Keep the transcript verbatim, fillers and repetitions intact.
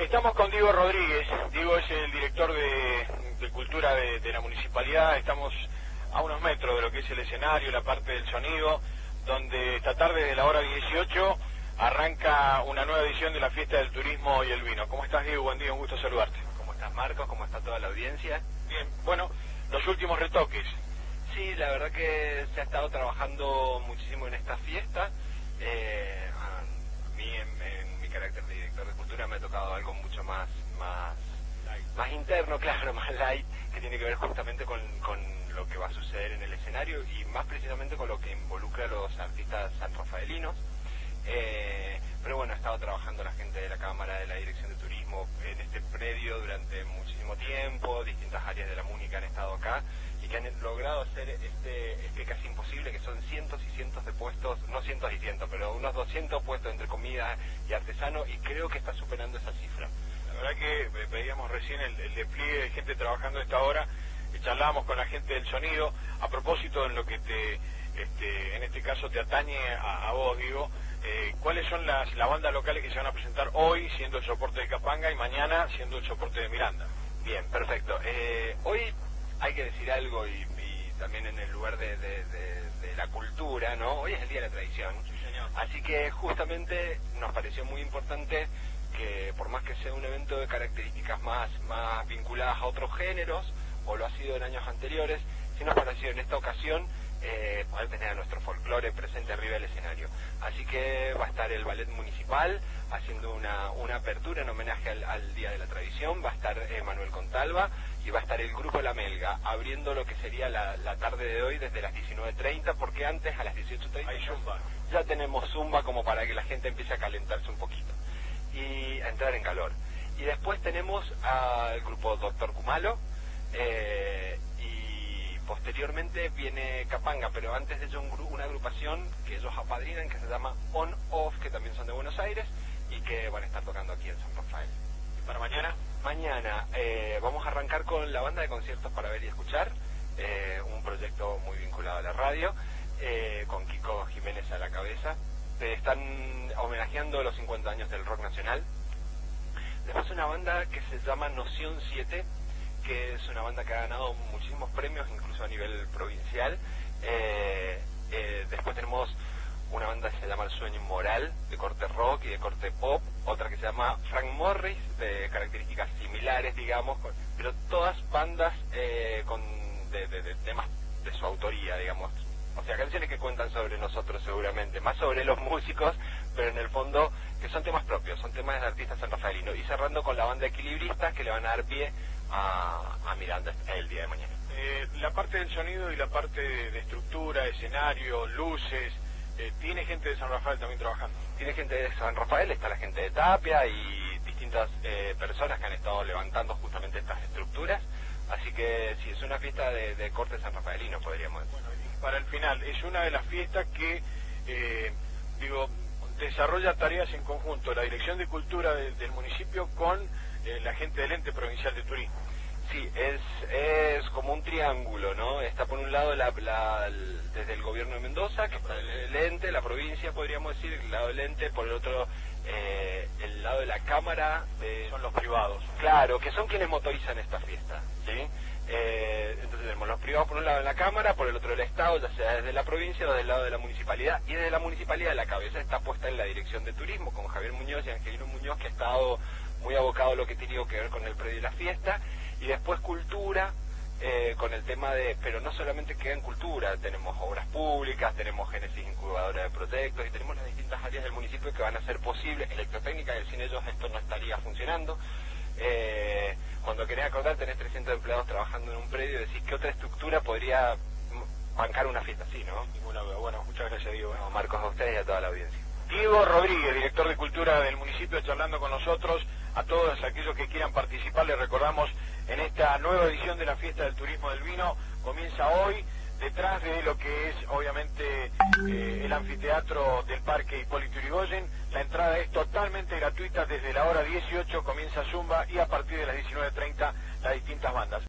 Estamos con Diego Rodríguez. Diego es el director de, de Cultura de, de la Municipalidad. Estamos a unos metros de lo que es el escenario, la parte del sonido, donde esta tarde de la hora dieciocho arranca una nueva edición de la Fiesta del Turismo y el Vino. ¿Cómo estás, Diego? Buen día, un gusto saludarte. ¿Cómo estás, Marcos? ¿Cómo está toda la audiencia? Bien, bueno, los últimos retoques. Sí, la verdad que se ha estado trabajando muchísimo en esta fiesta. Eh, a mí, en, en mi carácter de director de cultura, me ha tocado algo mucho más más, más interno, claro, más light, que tiene que ver justamente con, con lo que va a suceder en el escenario y más precisamente con lo que involucra a los artistas sanrafaelinos. Eh, pero bueno, ha estado trabajando la gente de la Cámara, de la Dirección de Turismo en este predio durante muchísimo tiempo, distintas áreas de la MUNI que han estado acá y que han logrado hacer este, este casi imposible, que son cientos y cientos de puestos, no cientos y cientos, pero unos doscientos puestos entre comida y artesano, y creo que está superando esa cifra. La verdad que veíamos recién el, el despliegue de gente trabajando a esta hora, charlábamos con la gente del sonido, a propósito en lo que te, este, en este caso te atañe a, a vos, digo, eh, ¿cuáles son las, las bandas locales que se van a presentar hoy siendo el soporte de Capanga y mañana siendo el soporte de Miranda? Bien, perfecto. Eh, hoy hay que decir algo y, y también en el lugar de, de, de, de la cultura, ¿no? Hoy es el Día de la Tradición. Sí, señor. Así que justamente nos pareció muy importante que, por más que sea un evento de características más, más vinculadas a otros géneros, o lo ha sido en años anteriores, sí nos pareció en esta ocasión eh, poder tener a nuestro folclore presente arriba del escenario. Así que va a estar el Ballet Municipal haciendo una, una apertura en homenaje al, al Día de la Tradición, va a estar eh, Manuel Contalva, y va a estar el Grupo La Melga, abriendo lo que sería la, la tarde de hoy desde las diecinueve treinta, porque antes a las dieciocho treinta hay zumba. Ya tenemos zumba como para que la gente empiece a calentarse un poquito y a entrar en calor. Y después tenemos al grupo Doctor Kumalo, eh, y posteriormente viene Capanga, pero antes de ello un gru una agrupación que ellos apadrinan, que se llama On Off, que también son de Buenos Aires y que van a estar tocando aquí en San Rafael. ¿Y para mañana? Mañana eh, vamos a arrancar con la banda de conciertos para ver y escuchar, eh, un proyecto muy vinculado a la radio, eh, con Kiko Jiménez a la cabeza. Eh, están homenajeando los cincuenta años del rock nacional. Después una banda que se llama Noción siete, que es una banda que ha ganado muchísimos premios, incluso a nivel provincial. Eh, eh, después tenemos una banda que se llama El Sueño Inmoral, de corte rock y de corte pop. Otra que se llama Frank Morris, de características similares, digamos, con, pero todas bandas eh, con de, de, de temas de su autoría, digamos. O sea, canciones que cuentan sobre nosotros seguramente, más sobre los músicos, pero en el fondo que son temas propios, son temas de artistas sanrafaelinos. Y cerrando con la banda Equilibristas, que le van a dar pie a, a Miranda el día de mañana. Eh, la parte del sonido y la parte de, de estructura, escenario, luces, eh, ¿tiene gente de San Rafael también trabajando? Tiene gente de San Rafael, está la gente de Tapia y distintas eh, personas que han estado levantando justamente estas estructuras. Así que sí, es una fiesta de, de corte sanrafaelino, podríamos decir. Bueno, y para el final, es una de las fiestas que, eh, digo, desarrolla tareas en conjunto, la Dirección de Cultura de, del municipio con eh, la gente del Ente Provincial de Turismo. Sí, es, es como un triángulo, ¿no? Está por un lado la, la, el, desde el gobierno de Mendoza, que está el, el ente, la provincia, podríamos decir, el lado del ente, por el otro, eh, el lado de la Cámara. De, son los privados. Claro, que son quienes motorizan esta fiesta, ¿sí? Eh, entonces tenemos los privados por un lado en la Cámara, por el otro el Estado, ya sea desde la provincia o del lado de la Municipalidad. Y desde la Municipalidad la cabeza está puesta en la Dirección de Turismo, con Javier Muñoz y Angelino Muñoz, que ha estado muy abocado a lo que tiene que ver con el predio y la fiesta. Y después cultura, eh, con el tema de, pero no solamente queda en cultura, tenemos obras públicas, tenemos Génesis incubadora de proyectos y tenemos las distintas áreas del municipio que van a ser posibles. Electrotécnica, que sin ellos esto no estaría funcionando. Eh, cuando querés acordar, tenés trescientos empleados trabajando en un predio y decís, ¿qué otra estructura podría bancar una fiesta así, no? Ninguna duda. Bueno, muchas gracias, Diego. No, Marcos, a ustedes y a toda la audiencia. Diego Rodríguez, director de Cultura del municipio, charlando con nosotros. A todos aquellos que quieran participar, les recordamos en esta nueva edición de la Fiesta del Turismo del Vino. Comienza hoy, detrás de lo que es obviamente eh, el anfiteatro del Parque Hipólito Yrigoyen. La entrada es totalmente gratuita, desde la hora dieciocho comienza Zumba y a partir de las diecinueve treinta las distintas bandas.